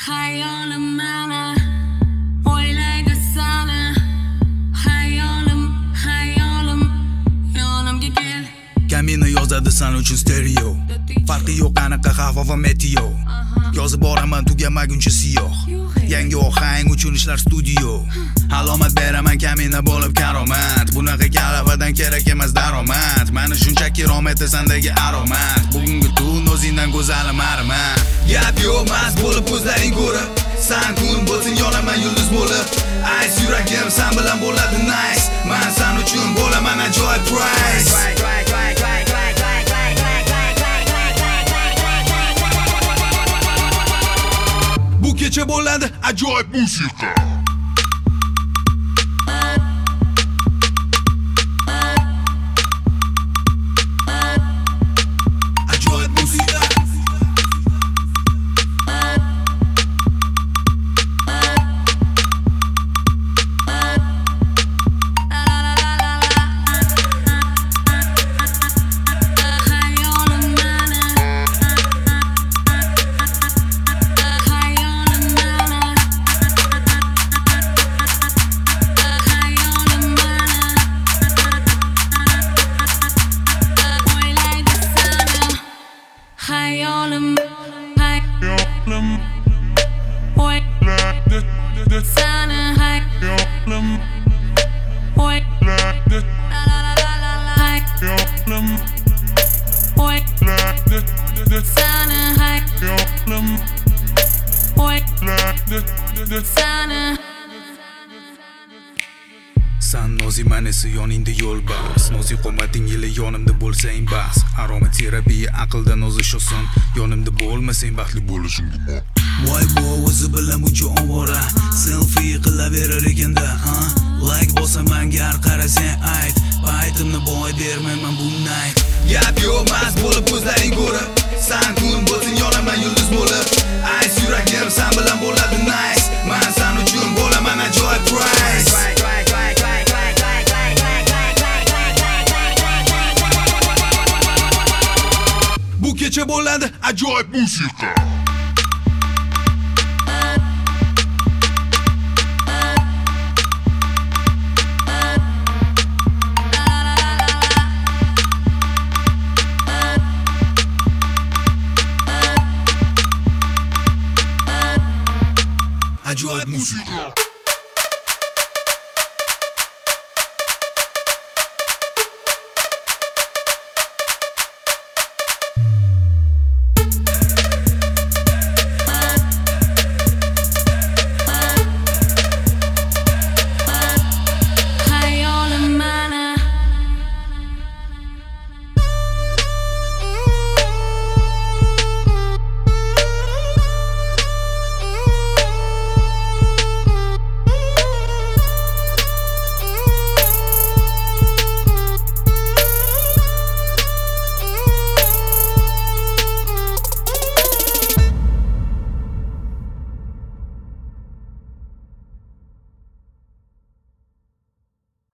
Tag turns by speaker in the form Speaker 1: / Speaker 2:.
Speaker 1: Hayolim meni o'ylaydi seni. Hayolim yonimga kel.
Speaker 2: Kamina yozadi san uchun stereo. Farqi yo'q aniq havo va meteo. Yozib boraman tugamaguncha siyoh. Yangi ohang uchun ishlar studio. Alomat beraman kamina bo'lib karomat. Bunaqa kalavadan kerak emas daromad. Mani shunchaki rom etasandagi aromat. Bugungi tun o'zingdan go'zalim ariman. Gap yo'q mas bo'lib ko'zlaring ko'rib. San kun bo'lsin yonaman yulduz bo'lib. Ice yuragim san bilan bo'ladi nice. Men san uchun bo'laman ajoyib price. Bu kecha bo'ladi ajoyib musiqa. Ajoyib musiqa.
Speaker 1: Hayolim o'ylaydi seni. Hayolim o'ylaydi seni. Hayolim o'ylaydi seni.
Speaker 2: San noziman esa yoningda yo'lbars. Nozik qomating yili yonimda bo'lsang bas. Aromaterapiya aqldan ozish oson. Yonimda bo'lmasang baxtli bo'lishing gumon. Voy bo o'zi bilan buncha ovora. Selfie qilaverar ekanda, like bo'lsa menga har qarasang ayt. Baytimni boy bermayman bunday. Gap yo'q mas bo'lib ko'zlaring ko'rib. San kun bo'lsin yonaman yulduz bo'lib. Ice yuragim san bilan bo'ladi nice. Men san uchun bo'laman ajoyib price. Bu kecha bo'ladi ajoyib musiqa. Ajoyib musiqa.